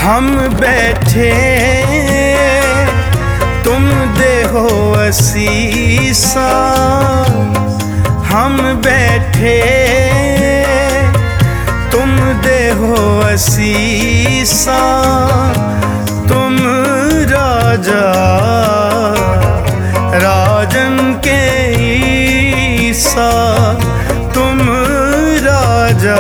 हम बैठे तुम देहो असीसा, हम बैठे तुम देहो असीसा, तुम राजा राजन के ईसा, तुम राजा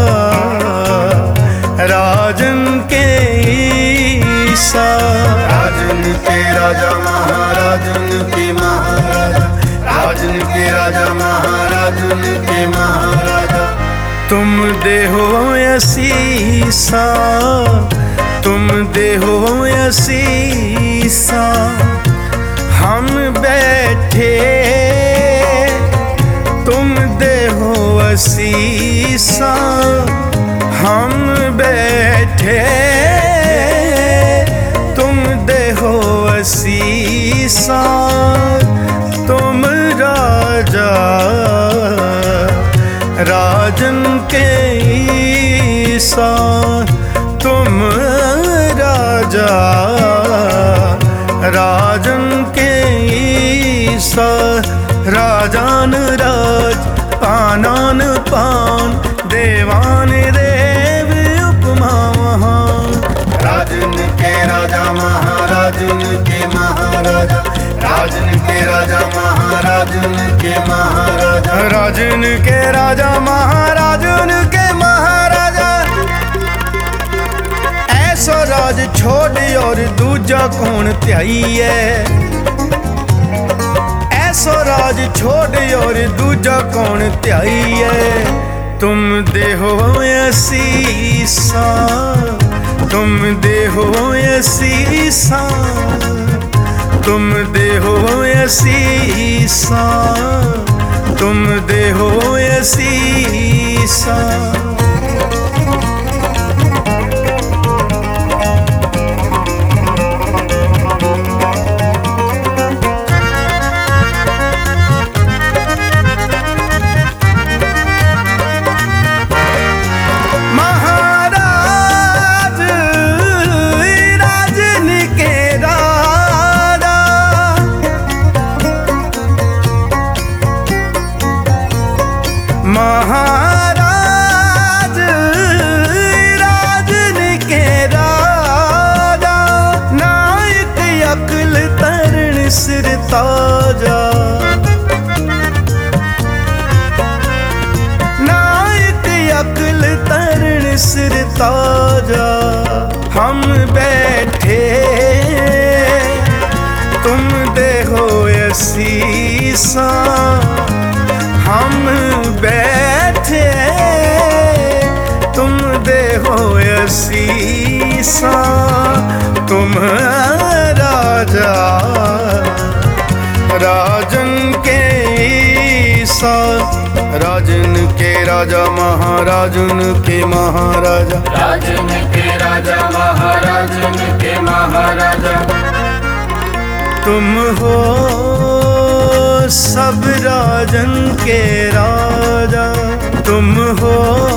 राजन के ईसा। राजन के राजा महाराजन के महाराजा, राजन के राजा महाराजन के महाराजा, तुम देहो असीसा, तुम देहो असीसा। हम बैठे तुम देहो असीसा, हम बैठे तुम देहो असीसा, तुम राजा राजन के ईसा, तुम राजा राजन के ईसा। राजान राज पानान पान, देवान देव उपमा महान। राजन के राजा महाराजन के महाराजा, राजन के राजा महाराजन के महाराजा, राजन के राजा महाराजन के महाराजा। ऐसा राज छोड़ और दूजा कौन त्याई है, ऐसा राज छोड़ और दूजा कौन त्याई है। तुम देहो असीसा, तुम देहो असीसा, तुम देहो असीसा, तुम देहो असीसा। महाराज राजन के राजा, नायक अकल तरण सिर ताजा, नायक अकल तरण सिर ताजा। हम बैठे तुम देहो असीसा, हम बैठे तुम देहो असीसा, तुम राजा राजन के ईसा। राजन के राजा महाराजन के महाराजा, राजन के राजा महाराजन के महाराजा। तुम हो सब राजन के राजा, तुम हो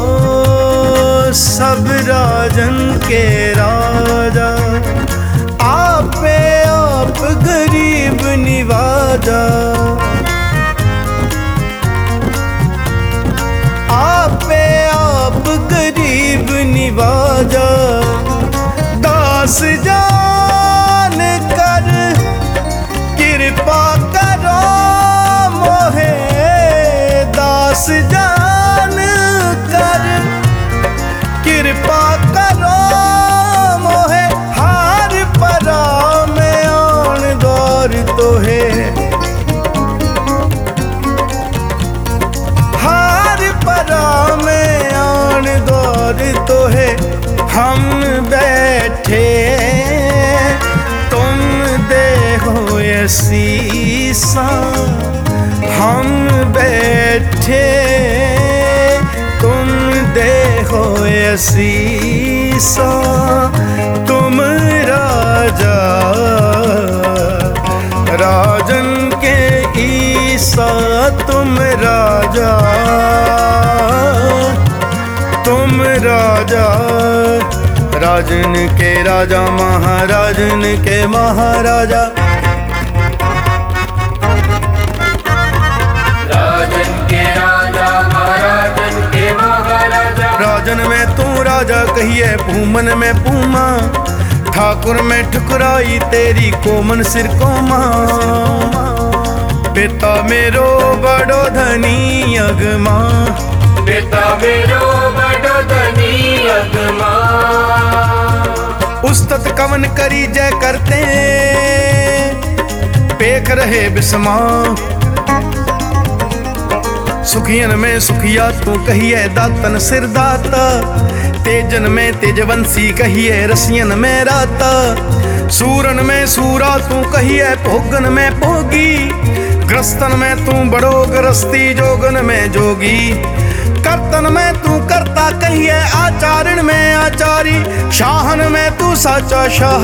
सब राजन के राजा। आपे आप गरीब निवाजा, आपे आप गरीब निवाजा। दास जान कर कृपा करो मोहे, दास जान कर कृपा करो मोहे। हार परा में आन दौर तो है, हार परा में आन दौर तो है। हम बैठे तुम देहो असीसा, हम बैठे तुम देहो असीसा, तुम राजा राजन के ईसा, तुम राजा तुम राजा राजन के राजा महाराजन के महाराजा। राजन के राजा महाराजन के महाराजा। राजन में तू राजा कहिए पूमन में पूमा, ठाकुर में ठुकराई तेरी कोमन सिर को मां। पिता मेरो बड़ो धनी अगमा, पिता मेरो बड़ो धनी अगमा। उस्तत कवन करी जय करते पेख रहे बिस्मा। सुखियन में सुखिया तू कहिए दातन सिर दाता, तेजन में तेजवंशी कहिए रसियन में राता। सूरन में सूरा तू कहिए भोगन में भोगी, ग्रस्तन में तू बड़ो ग्रस्ती जोगन में जोगी। कर्तन में तू करता कहिए आचारण में आचारी, शाहन में तू साचा शाह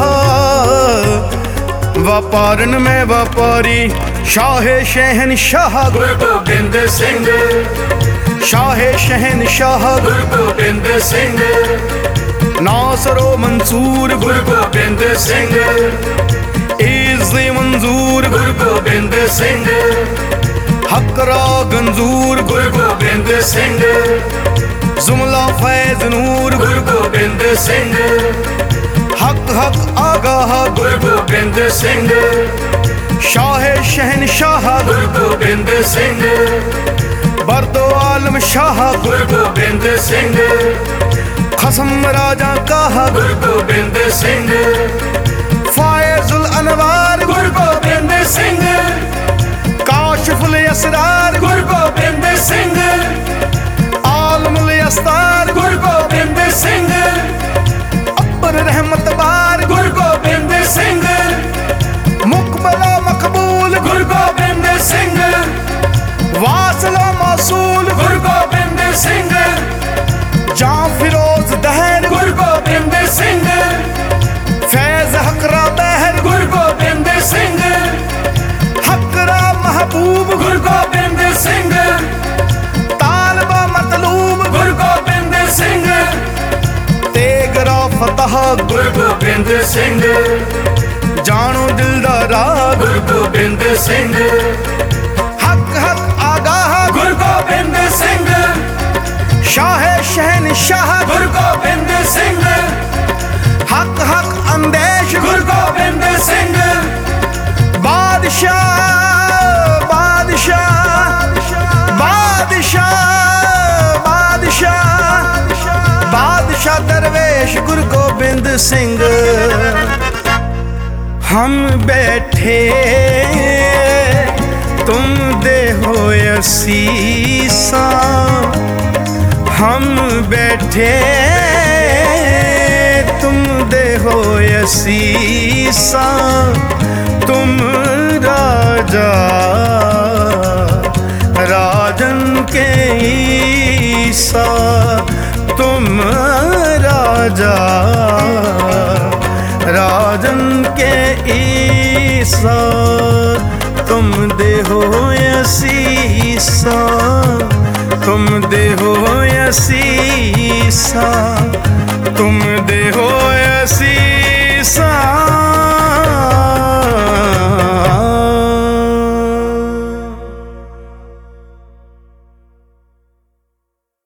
व्यापारन में व्यापारी। शाहे शहन शाह गुरु गोबिंद सिंह, शाहे शहन शाह गुरु गोबिंद सिंह। नासरो मंसूर गुरु गोबिंद सिंह, इज़्ज़ मंजूर गुरु गोबिंद सिंह। हकरा गंजूर गुरु गोबिंद सिंह, जुमला फैज नूर गुरु गोबिंद सिंह। हक हक आगाह गुरु गोबिंद सिंह, शाहे शहन शाह गुरु गोबिंद सिंह। बरदो आलम शाह गुरु गोबिंद सिंह, खसम राजा का गुरु गोबिंद सिंह। फायजुल अनवार गुरु गोबिंद सिंह, काशिफुल असरार गुरु गोबिंद सिंह। आलमुल अस्तार गुरु गोबिंद सिंह, अब्बर रहमत बार गुरु गोबिंद सिंह। मुकबला मकबूल गुरु गोबिंद सिंह, वासला मौसूल गुरु गोबिंद सिंह। जां फिरोज दहर गुरु गोबिंद सिंह, फैज हकरा दहर गुरु गोबिंद सिंह। हकरा महबूब गुरु गोबिंद सिंह, तालबा मतलूब गुरु गोबिंद सिंह। तेगरा फतह गुरु गोबिंद सिंह, जानो दिलदारा गुरु गोबिंद सिंह। हक हक आगाह गुरु गोबिंद सिंह, शाहे शहन शाह गुरु गोबिंद सिंह। हक हक अंदेश गुरु गोबिंद सिंह, बादशाह बादशाह बादशाह बादशाह बादशाह दरवेश गुरु गोबिंद सिंह। हम बैठे तुम दे हो असीसा, हम बैठे तुम दे हो असीसा। तुम राजा राजन के ईसा, तुम राजा राजन के ईसा। तुम दे हो असीसा, तुम दे हो असीसा, तुम दे हो